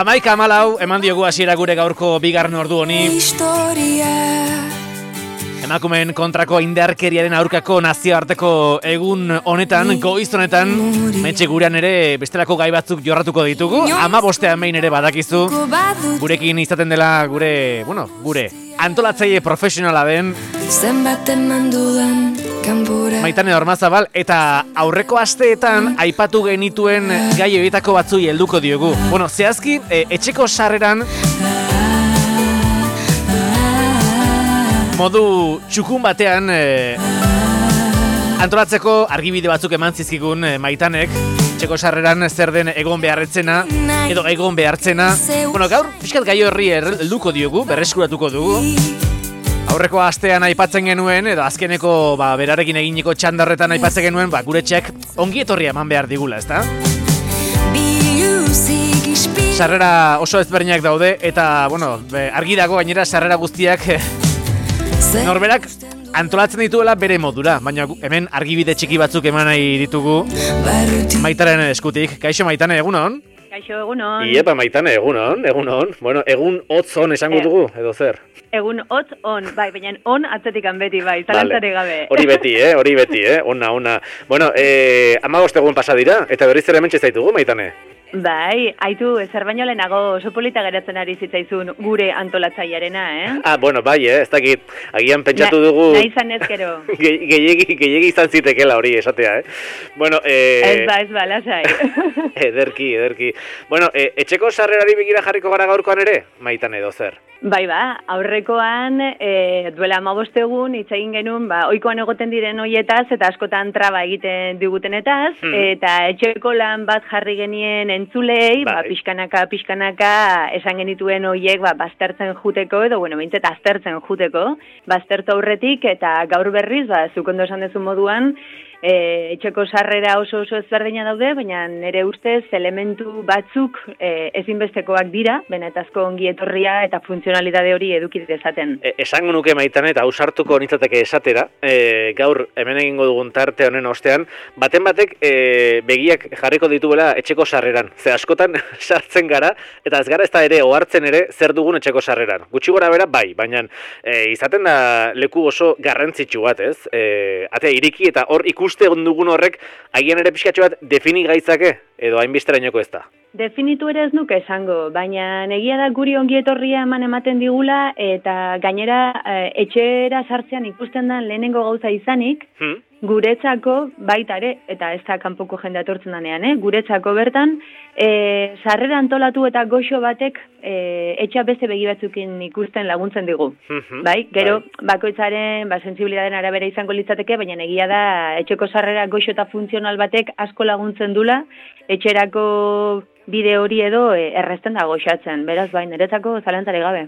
11:14 eman diogu hasiera gure gaurko bigarren ordu honi. Emakumeen kontrako indarkeriaren aurkako nazioarteko egun honetan, goiz honetan, mentxe gurean ere bestelako gai batzuk jorratuko ditugu. 15 behin ere badakizu, gurekin izaten dela gure antolatzaile profesionala den Maitane Ormazabal, eta aurreko asteetan aipatu genituen gai horietako batzui helduko diogu. Zehazki, etxeko sarreran modu txukun batean antolatzeko argibide batzuk eman zizkigun Maitanek, etxeko sarreran zer den egon beharretzena edo egon behartzena. Gaur pixkat gai horri helduko diogu, berreskuratuko dugu. Aurreko astean aipatzen genuen, edo azkeneko berarekin eginiko txanda horretan aipatzen genuen, gure etxeak ongi etorria eman behar digula, ezta? Sarrera oso ezberdinak daude, eta, argi dago gainera sarrera guztiak norberak antolatzen dituela bere modura, baina hemen argibide txiki batzuk eman nahi ditugu Maitaren eskutik. Kaixo Maitane, egunon? Kaixo, egunon. Iepa Maitane, egunon. Egun hotz on esango dugu, edo zer? Egun hotz on, baina on atzetikan beti, zalantzare gabe. Hori beti, ona. 15 egun pasa dira, eta berriz ere hementxe zaitugu, Maitane? Bai, aitu, zer baino lehenago oso polita geratzen ari zitzaizun gure antolatzailearena, Bai, ez dakit, agian pentsatu dugu... Nahi zan ezkero. Gehiegi izan zitekela hori esatea, Ez ba, lasai. Ederki. Etxeko sarrerari begira jarriko gara gaurkoan ere, Maitane, edo zer? Bai, aurrekoan, duela 15 egun, hitz egin genuen, ohikoan egoten diren hoietaz, eta askotan traba egiten digutenetaz, eta etxeko lan bat jarri genien entzulei, pixkanaka esan genituen hoiek, baztertzen juteko, edo, behintzat aztertzen juteko, baztertu aurretik, eta gaur berriz, zuk ondo esan dezu moduan, etxeko sarrera oso ezberdina daude, baina nire ustez elementu batzuk ezinbestekoak dira, benetazko ongi etorria eta funtzionalitate hori edukit dezaten. Esango nuke Maitane, eta ausartuko nintzateke esatera, gaur hemen egingo dugun tarte honen ostean, batek begiak jarriko dituela etxeko sarreran. Ze askotan sartzen gara, eta ez gara ez da ere ohartzen ere zer dugun etxeko sarreran. Gutxi gora bera, baina izaten da leku oso garrantzitsu bat, ez? Atea iriki eta hor ikusten dugun horrek, agian ere pixkatxo bat defini gaitzake, edo hainbesterainoko ez da? Definitu ere ez nuke esango, baina egia da guri ongi etorria ematen digula, eta gainera etxera sartzean ikusten da lehenengo gauza izanik, guretzako baita ere, eta ez da kanpoko jende atortzen danean, guretzako bertan, sarrera antolatu eta goxo batek etxea beste begi batzukin ikusten laguntzen digu. Gero, bakoitzaren sensibilitateen arabera izango litzateke, baina egia da etxeko sarrera goxo eta funtzional batek asko laguntzen dula, etxerako bide hori edo erresten da goxatzen. Beraz, niretzako zalantzare gabe.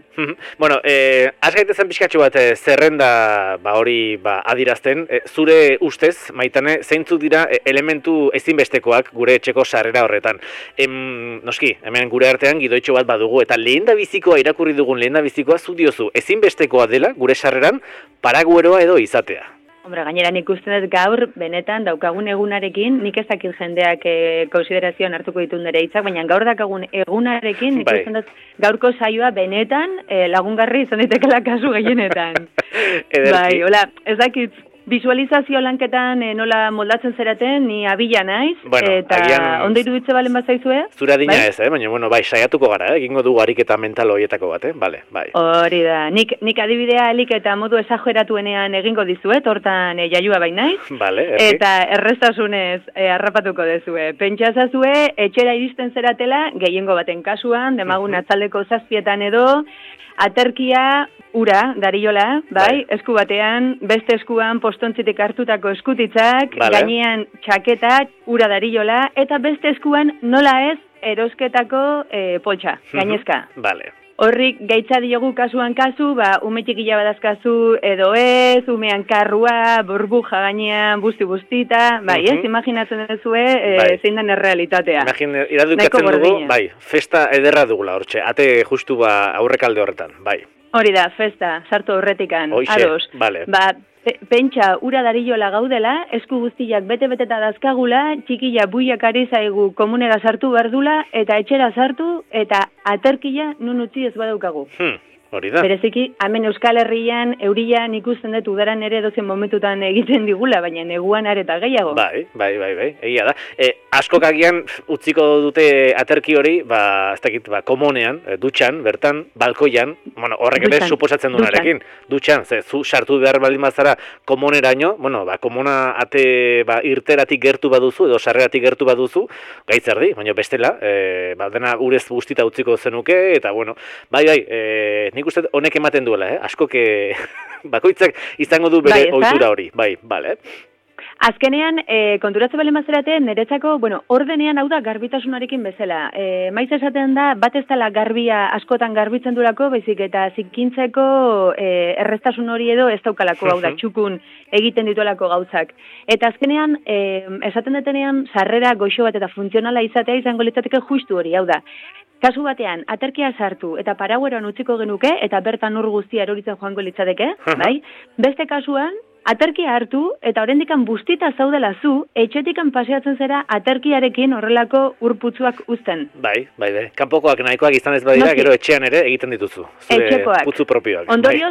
Az gaitezen pixkatxo bat zerrenda hori adirazten. Zure ustez, Maitane, zeintzuk dira elementu ezinbestekoak gure etxeko sarrera horretan. Noski, hemen gure artean gidoitxo bat badugu, eta lehendabizikoa irakurri dugun lehendabizikoa zu diozu ezinbestekoa dela gure sarreran paragueroa edo izatea. Gainera nik uste dut gaur, benetan, daukagun egunarekin, nik ez dakit jendeak konsiderazioan hartuko ditun dere hitzak, baina gaur daukagun egunarekin, nik uste dut gaurko saioa benetan lagungarri izan ditekela kasu gehienetan. Hola, ez dakit, visualizazio lanketan nola moldatzen zeraten, ni abila naiz, eta ondo iruditze balen bazaizue? Zura dina ez, baina saiatuko gara, egingo dugu ariketa mental horietako bat, bai. Hori da, nik adibidea alik eta modu esageratuenean egingo dizuet, hortan jaiua bai naiz, eta errestasunez harrapatuko dezue. Pentsazazue, etxera iristen zeratela, gehiengo baten kasuan, demagun atzaldeko 7 edo, aterkia ura, dariola, esku batean, beste eskuan postontzitik hartutako eskutitzak, gainean txaketak, ura dariola, eta beste eskuan nola ez erosketako poltsa, gainezka. Horrik gaitza diogu kasuan kasu, umetik badazkazu edo ez, umean karrua, burbuja gainean, busti-bustita, ez, imaginatzen duzue zein den errealitatea. Iradukatzen dugu, festa ederra dugula hortxe, ate justu aurrekalde horretan, Hori da, festa, sartu horretikan, ados. Vale. Pentsa, ura dariola gaudela, esku guztiak bete-beteta dazkagula, txikila buiak ari zaigu komunera sartu berdula, eta etxera sartu, eta aterkia nun utzi ez badaukagu. Hori da. Bereziki, hemen Euskal Herrian, eurian ikusten dut udaran ere dozen momentutan egiten digula, baina neguan areta gehiago. Bai, egia da. Askok agian utziko dute aterki hori, ez dakit, komonean, dutxan, bertan, balkoian, horrek ere suposatzen duenarekin. Dutxan, zu sartu behar baldin bazara komoneraino, komona ate irteratik gertu baduzu, edo sarreratik gertu baduzu, gaitzerdi, baina bestela, dena urez guztita utziko zenuke, eta nik uste honek ematen duela, askok bakoitzak izango du bere ohitura hori, bale. Azkenean, konturatze balen bazerate, niretzako, ordenean hau da garbitasunarekin bezala. Maiz esaten da, bat ez dela garbia askotan garbitzen durako, baizik eta zikintzeko erreztasun hori edo ez daukalako, hau da, txukun egiten dituelako gauzak. Eta azkenean, esaten detenean, sarrera goxo bat eta funtzionala izatea izango litzateke justu hori, hau da. Kasu batean, aterkia sartu eta paragueroan utziko genuke, eta bertan ur guztia eroritzen joango litzateke, bai? Beste kasuan, aterkia hartu, eta oraindikan bustita zaudela zu, etxetikan paseatzen zera aterkiarekin horrelako urputzuak uzten. Bai. Kanpokoak nahikoak izan ez badira, gero etxean ere egiten dituzu. Etxekoak. Putzu propioak. Ondorioz,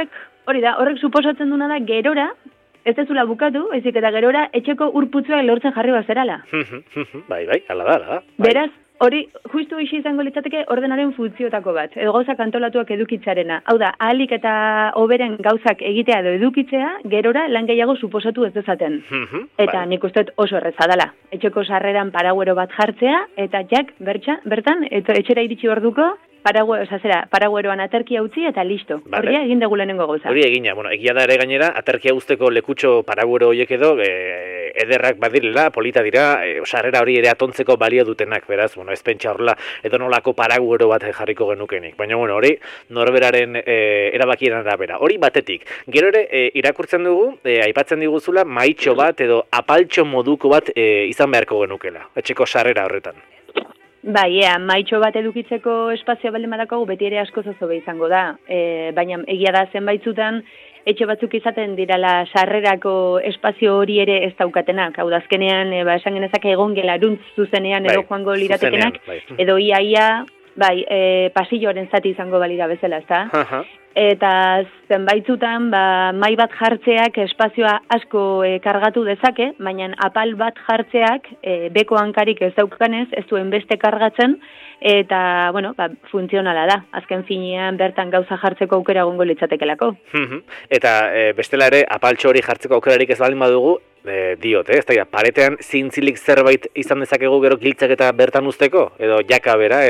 horrek suposatzen duna da, gerora, ez dezula bukatu, ezik eta gerora, etxeko urputzuak lortzen jarri bazerala. Bai, hala da. Beraz, hori, justu isi izango litzateke ordenaren funtzioetako bat, edo gauzak antolatuak edukitzarena. Hau da, ahalik eta hoberen gauzak egitea edo edukitzea, gerora lan gehiago suposatu ez dezaten. Eta nik uste oso erreza dela. Etxeko sarreran paraguero bat jartzea, eta jak bertan, etxera iritsi orduko, paragueroan aterkia utzi eta listo. Hori egin dugu lehenengo gauza. Hori egina, egia da ere gainera, aterkia uzteko lekutxo paraguero horiek edo, ederrak badirela, polita dira, sarrera hori ere atontzeko balio dutenak, beraz, ez pentsa horrela, edo nolako paraguero bat jarriko genukenik. Baina, hori norberaren erabakien arabera. Hori batetik. Gero ere, irakurtzen dugu, aipatzen diguzula, maitxo bat edo apaltxo moduko bat izan beharko genukela, etxeko sarrera horretan. Bai, maitxo bat edukitzeko espazio baldin badakagu beti ere asko zozobe izango da. Baina egia da zenbaitzutan etxe batzuk izaten dirala sarrerako espazio hori ere ez daukatenak. Hau da azkenean, esan genezake egon gelaruntz zuzenean edo joango liratekenak, edo ia, pasilloaren zati izango balira bezala, ezta? Eta zenbaitzutan, mai bat jartzeak espazioa asko kargatu dezake, baina apal bat jartzeak beko hankarik ez daukanez, ez duen beste kargatzen, eta, funtzionala da. Azken finean bertan gauza jartzeko aukera egongo litzatekelako. Eta bestela ere, apaltxo hori jartzeko aukerarik ez baldin badugu, diote, ez da, paretean zintzilik zerbait izan dezakegu gero giltzak eta bertan usteko? Edo jaka bera,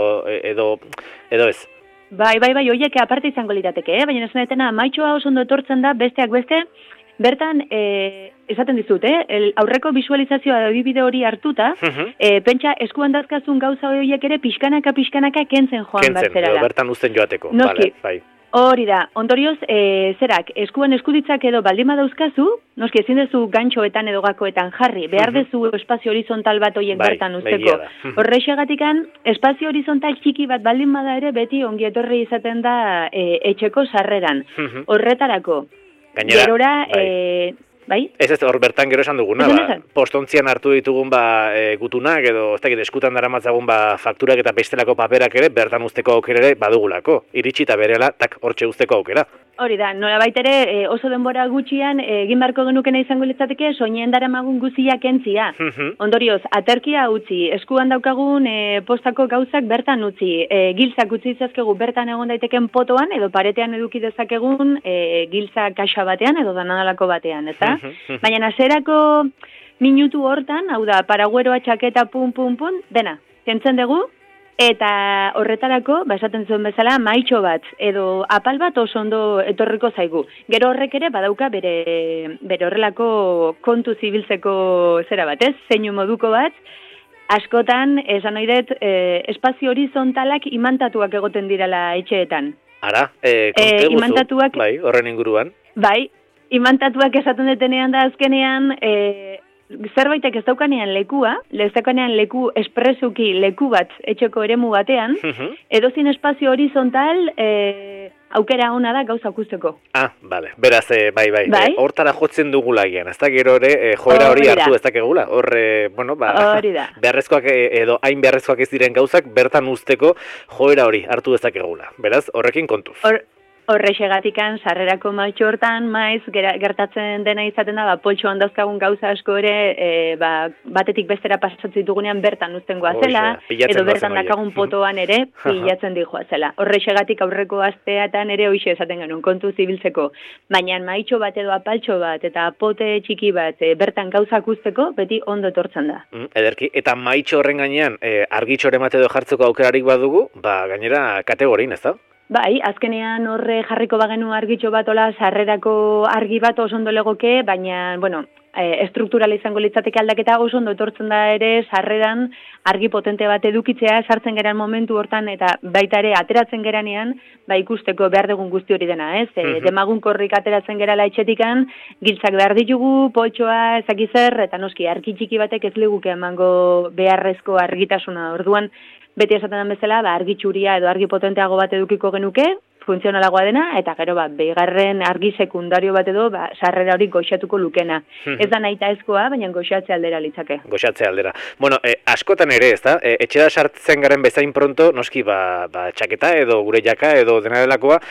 edo ez? Bai, horiek aparte izango lirateke, baina esan etena maitxoa oso ondo etortzen da besteak beste, bertan, esaten dizut, aurreko visualizazioa adibide hori hartuta, pentsa eskuan dazkazun gauza horiek ere pixkanaka kentzen joan bertzerala. Kentzen, bertan uzten joateko. Noski, hori da, ondorioz, eskuan eskuditzak edo baldin badauzkazu, noski ezin dezu gantxoetan edo gakoetan jarri, behar dezu espazio horizontal bat horiek bertan uzteko. Horrexegatikan, espazio horizontal txiki bat baldin bada ere beti ongi etorri izaten da etxeko sarreran. Horretarako, gerora, bai? Ez hor bertan gero esan duguna, postontzian hartu ditugun gutunak edo ez dakit eskutan daramatzagun fakturak eta bestelako paperak ere bertan uzteko aukera ere badugulako. Iritsi eta berela, hortxe uzteko aukera. Hori da, nolabait ere oso denbora gutxian egin beharko genukena izango litzateke soinen daramagun guziak entzia. Ondorioz, aterkia utzi, eskuan daukagun postako gauzak bertan utzi, giltzak utzi izazkegu bertan egon daiteken potoan edo paretean eduki dezakegun giltza kaxa batean edo danadalako batean, ezta? Baina hasierako minutu hortan, hau da, paragueroa txaketa dena, kentzen dugu, eta horretarako, esaten zuen bezala, maitxo bat, edo apal bat oso ondo etorriko zaigu. Gero horrek ere, badauka bere horrelako kontu zibiltzeko zera bat, ez? Zeinu moduko bat, askotan, esan nahi dut, espazio horizontalak imantatuak egoten dirala etxeetan. Ara, konte guzu, horren inguruan. Bai, imantatuak esaten detenean da azkenean, zerbaitek ez daukanean lekua, leku espresuki leku bat etxeko eremu batean, edozin espazio horizontal aukera ona da gauza akusteko. Bale. Beraz, bai. Hortara jotzen dugula gian, ez da gero ere joera hori hartu ez dakegula. Hori da. Beharrezkoak edo hain beharrezkoak ez diren gauzak bertan usteko joera hori hartu ez dakegula. Beraz, horrekin kontuz. Horrexegatikan, sarrerako maitxo hortan, maiz, gertatzen dena izaten da, poltsoan dauzkagun gauza asko ere, batetik bestera pasatzen ditugunean bertan uzten goazela, edo bertan dakagun potoan ere, pilatzen dihoazela. Horrexegatik aurreko asteatan ere hoxe esaten genuen, kontu zibiltzeko. Baina maitxo bat edo apaltxo bat, eta pote txiki bat, bertan gauzak usteko, beti ondo etortzen da. Ederki, eta maitxo horren gainean, argitxore mate edo jartzeko aukerarik badugu, gainera kategorin, ez da? Bai, azkenean horre jarriko bagenu argitxo bat ola, sarrerako argi bat oso ondo legoke, baina, estrukturala izango litzateke aldaketa oso ondo etortzen da ere, sarreran argi potente bat edukitzea, sartzen geran momentu hortan, eta baita ere ateratzen geranean, ikusteko behar dugun guzti hori dena, ez? Demagun korrik ateratzen gerala etxetikan, giltzak behar ditugu, poltsoa, ezakizer, eta noski, argi txiki batek ez liguke emango beharrezko argitasuna orduan, beti esaten den bezala, argi txuria edo argi potenteago bat edukiko genuke, funtzionalagoa dena, eta gero bigarren argi sekundario bat edo, sarrera hori goxatuko lukena. Ez da nahita ezkoa, baina goxatze aldera litzake. Goxatze aldera. Askotan ere, ez da? Etxera sartzen garen bezain pronto, noski, txaketa edo gure jaka edo dena delakoa,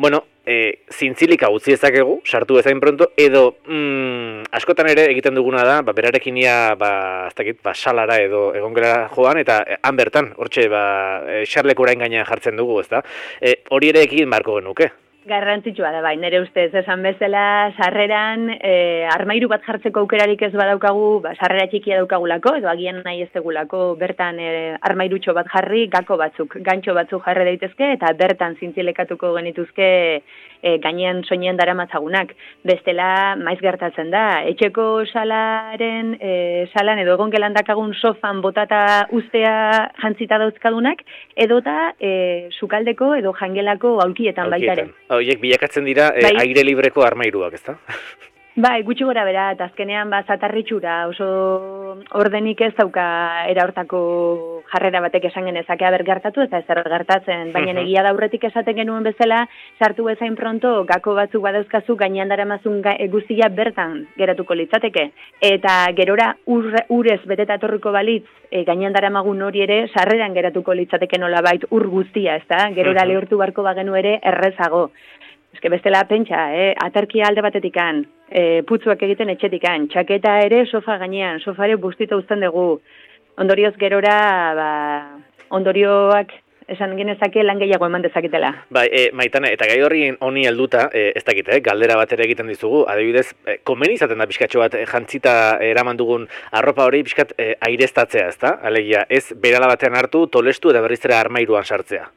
zintzilika utzi ezakegu, sartu bezain pronto, edo askotan ere egiten duguna da, berarekin ia, salara edo egongela joan, eta han bertan, hortxe, xarlekurain gainean jartzen dugu, ez da? Hori ere ekin marko genuke. Garrantzitsua da, nire ustez, esan bezala, sarreran, armairu bat jartzeko aukerarik ez badaukagu, sarrera txikia daukagulako, edo agian nahi ez degulako, bertan armairutxo bat jarri, gantxo batzuk jarri daitezke, eta bertan zintzilekatuko genituzke gainean soinean daramatzagunak. Bestela, maiz gertatzen da, etxeko salan edo egon gelan dakagun sofan botata ustea jantzita dauzkadunak, edota sukaldeko edo jangelako aulkietan baitaren. Horiek bilakatzen dira aire libreko armairuak, ez da? Gutxi gora bera, eta azkenean zatarritxura, oso ordenik ez dauka era hortako jarrera batek esan genezake aber gertatu eta ezer gertatzen, baina egia da aurretik esaten genuen bezala, sartu bezain pronto, gako batzuk badauzkazu, gainean daramazun guztia bertan geratuko litzateke, eta gerora urez beteta etorriko balitz, gainean daramagun hori ere, sarreran geratuko litzateke nolabait ur guztia, ez da? Gerora lehortu barko bagenu ere errezago. Eske bestela pentsa, aterkia alde batetikan, putzuak egiten etxetikan, txaketa ere sofa gainean, sofare bustita uzten dugu. Ondorioz gerora, ondorioak esan genezake lan gehiago eman dezaketela. Maitane, eta gai horri honi helduta, ez dakit, galdera bat ere egiten dizugu, adibidez, komeni izaten da pixkatxo bat jantzita eraman dugun arropa hori pixkat aireztatzea, ez da? Alegia, ez berala batean hartu, tolestu eta berriz ere armairuan sartzea.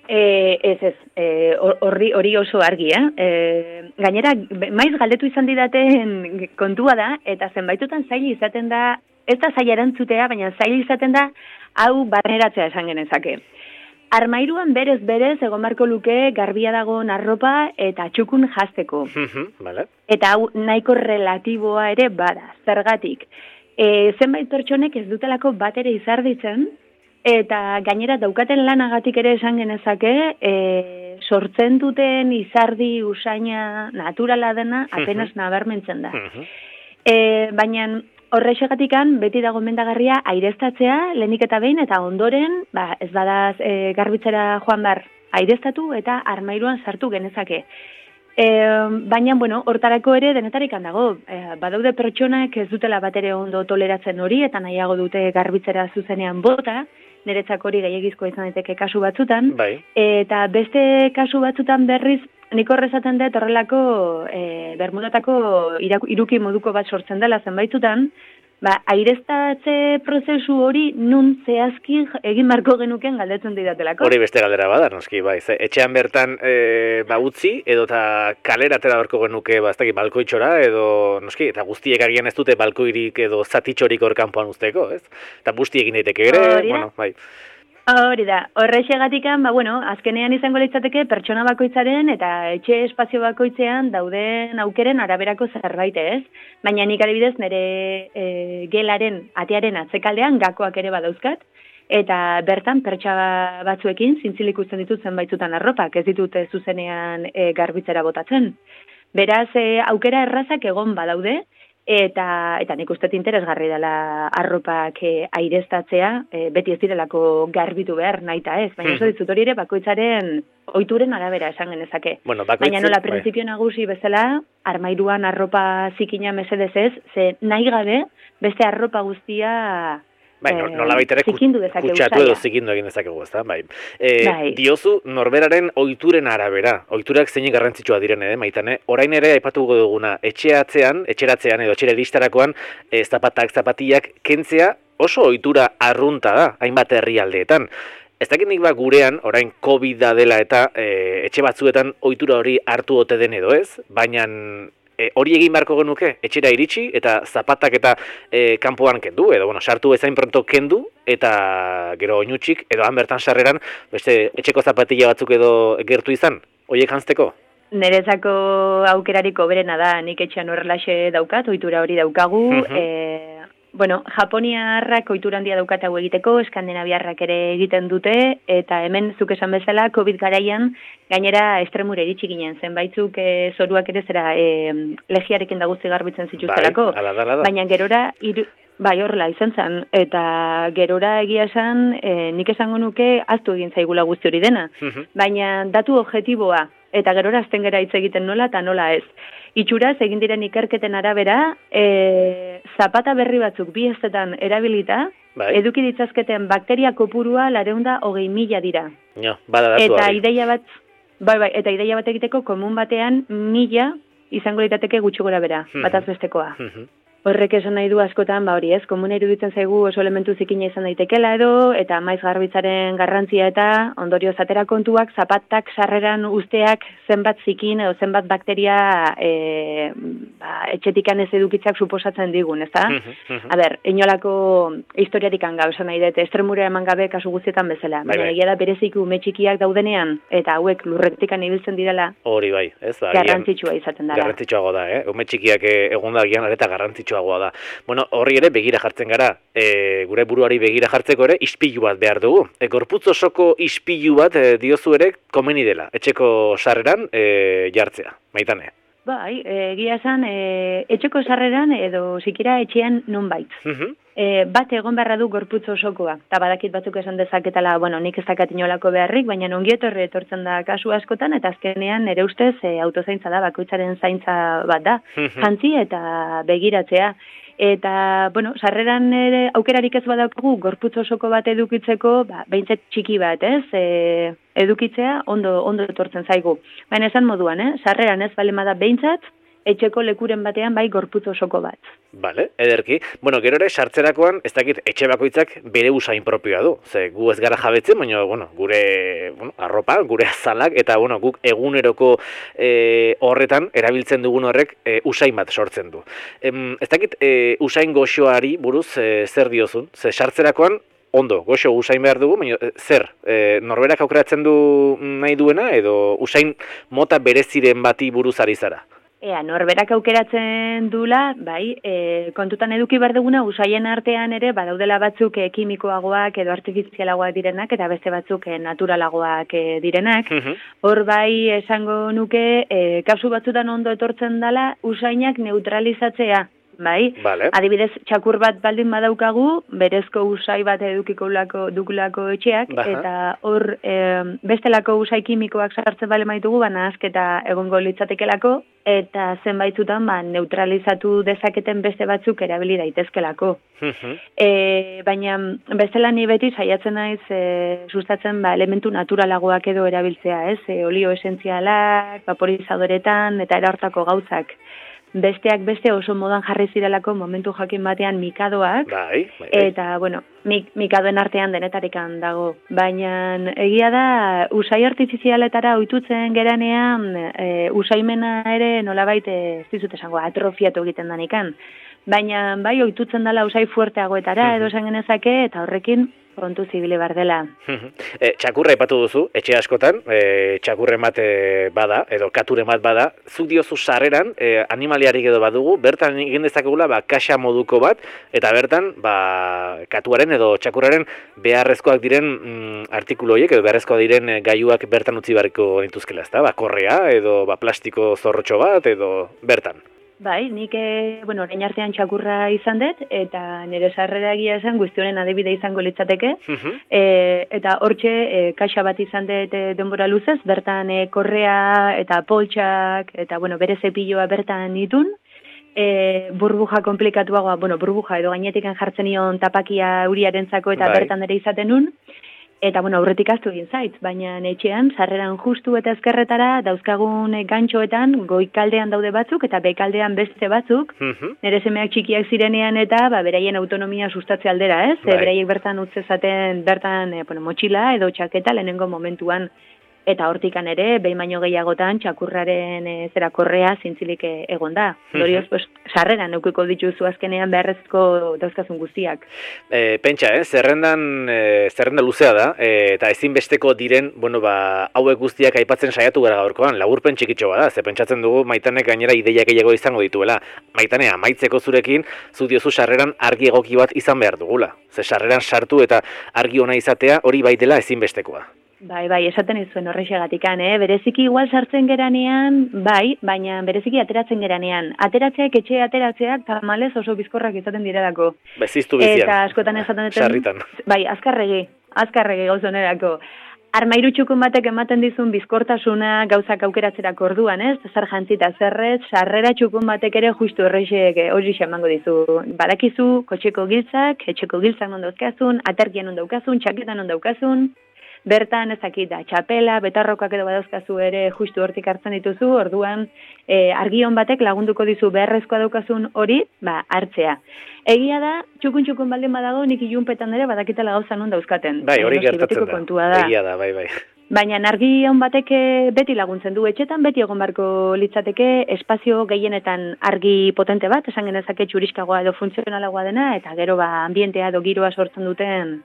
Hori oso argi, gainera, maiz galdetu izan didaten kontua da, eta zenbaitutan zail izaten da, ez da zaila erantzutea, baina zail izaten da, hau barneratzea esan genezake. Armairuan berez egon barko luke garbia dagoen arropa eta txukun jazteko. Eta hau nahiko relatiboa ere bada, zergatik. Zenbait pertsonek ez dutelako bat ere izarditzen, eta gainera daukaten lanagatik ere esan genezake, sortzen duten izardi usaina naturala dena apenas nabarmentzen da. Baina horrexegatikan beti dago mendagarria aireztatzea lehenik eta behin, eta ondoren, ez badaz garbitzera joan bar aireztatu eta armairuan sartu genezake. Baina, hortarako ere denetarik handago. Badaude pertsonak ez dutela bat ere ondo toleratzen hori, eta nahiago dute garbitzera zuzenean bota, niretzak hori gehiagizkoa izan daiteke kasu batzutan, eta beste kasu batzutan berriz, nik horrezaten dut horrelako bermudatako iruki moduko bat sortzen dela zenbaitzutan, aireztatze prozesu hori nun zehazki egin marko genuken galdetzen didatelako. Hori beste galdera bada, noski, etxean bertan utzi, edo eta kalera atera barko genuke, balkoitxora, edo noski, eta guztiek agian ez dute balkoirik edo zatitxorik hor kanpoan usteko, ez? Eta busti egin daiteke ere, Hori da, horrexegatikan, azkenean izango litzateke pertsona bakoitzaren eta etxe espazio bakoitzean dauden aukeren araberako zerbait ez. Baina nik adibidez nire gelaren atearen atzekaldean gakoak ere badauzkat, eta bertan pertsa batzuekin zintzilik usten ditut zenbaitzutan arropak, ez ditut zuzenean garbitzera botatzen. Beraz, aukera errazak egon badaude, eta nik uste interesgarri dela arropak aireztatzea, beti ez direlako garbitu behar nahita ez, baina oso dizut hori ere bakoitzaren ohituren arabera esan genezake. Baina nola, prinsipio nagusi bezala, armairuan arropa zikina mesedez ez, ze nahi gabe beste arropa guztia nola baitere kutsatu edo zikindu egin dezakegu, ezta? Diozu norberaren ohituren arabera, ohiturak zeinik garrantzitsua diren Maitane, orain ere aipatuko duguna, etxeratzean edo etxera iristarakoan zapatilak kentzea oso ohitura arrunta da, hainbat herrialdeetan. Ez dakit nik gurean, orain COVID-a dela eta etxe batzuetan ohitura hori hartu ote den edo ez, baina hori egin beharko genuke, etxera iritsi, eta zapatak eta kanpoan kendu, edo sartu bezain pronto kendu, eta gero oinutxik, edo han bertan sarreran, beste etxeko zapatilla batzuk edo gertu izan, horiek jantzteko? Nerezako aukerariko berena da, nik etxean horrelaxe daukat, ohitura hori daukagu, Japoniarrak ohitura handia daukat hau egiteko, Eskandinaviarrak ere egiten dute, eta hemen zuk esan bezala, COVID garaian, gainera estremure iritsi ginen, zenbaitzuk zoruak ere zera legiarekin da guzti garbitzen zituztelako. Baina gerora, horrela izan zen, eta gerora egia esan, nik esango nuke aztu egin zaigula guzti hori dena. Baina datu objektiboa, eta gerora azten gera hitz egiten nola eta nola ez. Itxuraz, egin diren ikerketen arabera, zapata berri batzuk bi hestetan erabilita, eduki ditzazketen bakteria kopurua 220.000 dira. Eta ideia bat egiteko komun batean 1.000 izango lirateke gutxi gora bera, bataz bestekoa. Horrek esan nahi du askotan, hori ez, komuna iruditzen zaigu oso elementu zikina izan daitekela edo, eta maiz garbitzaren garrantzia eta ondorio zatera kontuak, zapatak sarreran usteak zenbat zikin edo zenbat bakteria etxetikan ez edukitzak suposatzen digun, ezta? Inolako historiatik hanga, esan nahi dut, estremura eman gabe kasu guztietan bezala. Baina egia da bereziki ume txikiak daudenean, eta hauek lurretikan ibiltzen direla, hori bai, ez da. Garrantzitsua izaten dara. Garrantzitsuago da, ume txikiak egon da gian areta garrantzitsua. Da. Horri ere begira jartzen gara, gure buruari begira jartzeko ere ispilu bat behar dugu. Gorputz osoko ispilu bat diozu ere komeni dela, etxeko sarreran jartzea, Maitane. Egia esan, etxeko sarreran edo zikira etxean nonbait. Bat egon beharra du gorputz osokoa, eta badakit batzuk esan dezaketala, nik ez dakat inolako beharrik, baina ongietorri etortzen da kasu askotan, eta azkenean nire ustez autozaintza da, bakoitzaren zaintza bat da, jantzi eta begiratzea. Eta, sarreran ere aukerarik ez badaukagu, gorputz osoko bat edukitzeko, behintzet txiki bat, edukitzea ondo etortzen zaigu. Baina esan moduan, sarreran ez balemada behintzat, etxeko lekuren batean bai gorputz osoko bat. Bale, ederki. Gero ere, sartzerakoan, ez dakit, etxe bakoitzak bere usain propioa du. Ze, gu ez gara jabetzen, baina, gure arropa, gure azalak, eta, guk eguneroko horretan, erabiltzen dugun horrek, usain bat sortzen du. Ez dakit, usain goxoari buruz zer diozun? Ze, sartzerakoan, ondo, goxo usain behar dugu, baina zer, norberak aukeratzen du nahi duena, edo usain mota bereziren bati buruz ari zara? Norberak aukeratzen dula, kontutan eduki behar duguna, usaien artean ere, badaudela batzuk kimikoagoak edo artifizialagoak direnak, eta beste batzuk naturalagoak direnak. Hor esango nuke, kasu batzutan ondo etortzen dela, usainak neutralizatzea. Adibidez, txakur bat baldin badaukagu, berezko usai bat edukiko dukulako etxeak, eta hor bestelako usai kimikoak sartzen bale maitugu, nahazketa egongo litzatekelako, eta zenbaitzutan neutralizatu dezaketen beste batzuk erabili daitezkelako. Baina bestela ni beti saiatzen naiz sustatzen elementu naturalagoak edo erabiltzea, olio esentzialak, vaporizadoretan, eta erartako gauzak. Besteak beste oso modan jarri zirelako momentu jakin batean mikadoak, eta, mikadoen artean denetarikan dago. Baina egia da, usai artifizialetara ohitutzen geranean, usaimena ere nolabait ez dizut esango atrofiatu egiten danikan. Baina ohitutzen dela usai fuerteagoetara edo esan genezake, eta horrekin kontu zibile bar dela. Txakurra aipatu duzu, etxe askotan, txakurren bat bada, edo katuren bat bada, zuk diozu sarreran, animaliarik edo badugu, bertan egin dezakegula, kaxa moduko bat, eta bertan, katuaren edo txakurraren beharrezkoak diren artikulu horiek, edo beharrezkoak diren gailuak bertan utzi beharko nituzkela, ezta? Korrea, edo plastiko zorrotxo bat, edo bertan. Bai, nik, orain artean txakurra izan dut, eta nire sarrera egia esan guztionen adibide izango litzateke, eta hortxe kaxa bat izan dut denbora luzez, bertan korrea eta poltsak, eta bere zepilloa bertan ditun, burbuja komplikatuagoa, burbuja edo gainetik jartzen nion tapakia uriarentzako eta bertan ere izaten nun, eta aurretik astu egin zait, baina etxean, sarreran justu eta ezkerretara, dauzkagun gantxoetan, goikaldean daude batzuk, eta bekaldean beste batzuk, nire semeak txikiak zirenean eta beraien autonomia sustatze aldera, ez? Beraiek bertan utzezaten, bertan motxila edo txaketa lehenengo momentuan, eta hortikan ere, behin baino gehiagotan, txakurraren korrea zintzilik egon da. Dorioz, sarreran eukiko dituzu azkenean beharrezko dauzkazun guztiak. Pentsa, zerrenda luzea da, eta ezinbesteko diren, hauek guztiak aipatzen saiatu gara gaurkoan, laburpen txikitxo bada, ze pentsatzen dugu Maitanek gainera ideiak gehiago izango dituela. Maitane, amaitzeko zurekin, zu diozu sarreran argi egoki bat izan behar dugula. Ze sarreran sartu eta argi ona izatea hori bai dela ezinbestekoa. Bai, esaten izuen horrexegatikan, bereziki igual sartzen geranean, baina bereziki ateratzen geranean. Ateratzeak, etxe ateratzeak, tamalez oso bizkorrak izaten direlako. Ziztu bizian, eta askotan esaten duten, sarritan. Bai, azkarregi gauzonerako. Armairu txukun batek ematen dizun bizkortasuna gauzak aukeratzerako orduan, ez? Zer jantzita zerrez, sarrera txukun batek ere justu horrexek hori emango dizu. Badakizu, kotxeko giltzak, etxeko giltzak non dauzkazun, aterkian non daukazun, txaketan non daukazun, bertan ezakit da, txapela, betarrokak edo badauzkazu ere justu hortik hartzen dituzu, orduan argion batek lagunduko dizu beharrezkoa daukazun hori, hartzea. Egia da, txukun baldin badago, nik ilunpetan ere badakitela gauza non dauzkaten. Bai, hori gertatzen da. Egia da, bai. Baina argion batek beti laguntzen du etxetan, beti egon barko litzateke espazio gehienetan argi potente bat, esan genezake txuriskagoa edo funtzionalagoa dena, eta gero ambientea edo giroa sortzen duten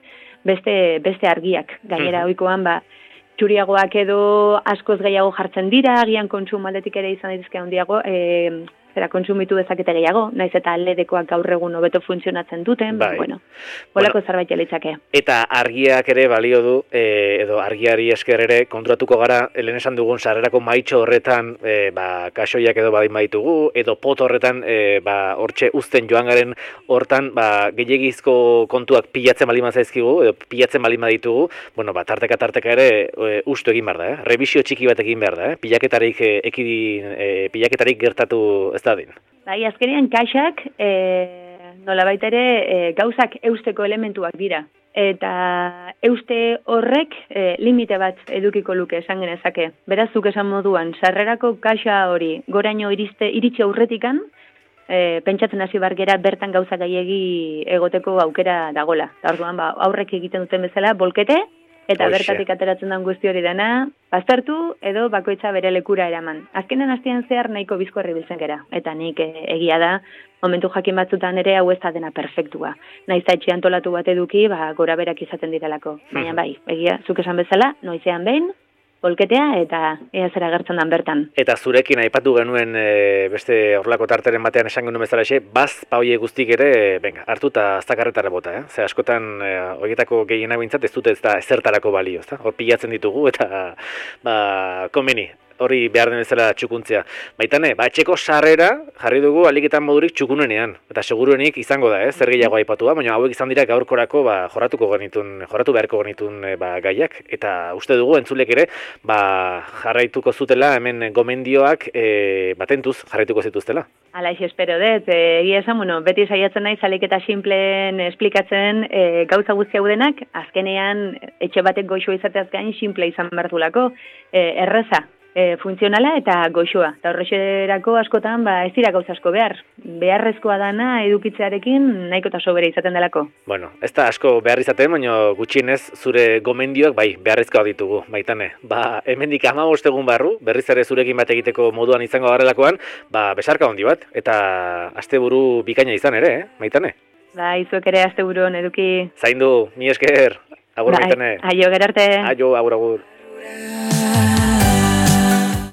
beste argiak. Gainera ohikoan txuriagoak edo askoz gehiago jartzen dira, agian kontsum aldetik ere izan daitezke handiago, kontsumitu dezakete gehiago, naiz eta LEDekoak gaur egun hobeto funtzionatzen duten, holako zerbait litzake. Eta argiak ere balio du, edo argiari esker ere konturatuko gara, lehen esan dugun sarrerako maitxo horretan, kasoiak edo badin baitugu, edo pot horretan, hortxe uzten joan garen hortan, gehiagizko kontuak pilatzen balin zaizkigu, edo pilatzen balin ditugu, tarteka ere ustu egin behar da, revisio txiki bat egin behar da, pilaketarik gertatu ez da din. Bai, azkenean kaxak nolabait ere gauzak eusteko elementuak dira. Eta euste horrek limite bat edukiko luke esan genezake. Beraz, zuk esan moduan, sarrerako kaxa hori goraino iritsi aurretikan, pentsatzen hasi bargera bertan gauza gehiegi egoteko aukera dagola. Orduan, aurrek egiten duten bezala, bolkete, eta bertatik ateratzen den guzti hori dena, baztertu edo bakoitza bere lekura eraman. Azkenen hastian zehar nahiko bizkorri biltzen gera, eta nik egia da, momentu jakin batzutan ere hau ez da dena perfektua. Naiz etxe antolatu bat eduki, gora berak izaten direlako. Baina bai, egia, zuk esan bezala, noizean behin, bolketea eta ea zera gertzen dan bertan. Eta zurekin aipatu genuen beste horlako tarteren batean esan genuen bezala hoie guztik ere, hartu eta zakarretara bota, Ze askotan horietako gehiena bintzat ez dute ez da ezertarako balio, hor pilatzen ditugu eta komeni. Hori behar den bezala txukuntzea. Baitane, etxeko sarrera jarri dugu aliketan modurik txukunenean. Eta seguruenik izango da, zer gehiago aipatu da, baina hauek izan dira gaurkorako jorratu beharko genitun gaiak. Eta uste dugu entzulek ere, jarraituko zutela hemen gomendioak batentuz jarraituko zituztela. Hala, espero dut. Egia esan, beti saiatzen naiz aliketa sinpleen esplikatzen gauza guzti hau denak, azkenean etxe batek goxoa izateaz gain sinple izan bertulako, erreza. Funtzionala eta goxoa. Eta horrexerako askotan ez dira gauza asko behar. Beharrezkoa dana edukitzearekin nahiko eta sobera izaten delako. Bueno, ez da asko behar izaten, baina gutxienez zure gomendioak beharrezkoa ditugu, Maitane. Hemendik 15 egun barru, berriz ere zurekin bat egiteko moduan izango garelakoan, besarka handi bat, eta asteburu bikaina izan ere, Maitane? Bai, zuek ere asteburuan eduki. Zaindu, mi esker, agur bitene. Aio, gerarte. Aio, agur.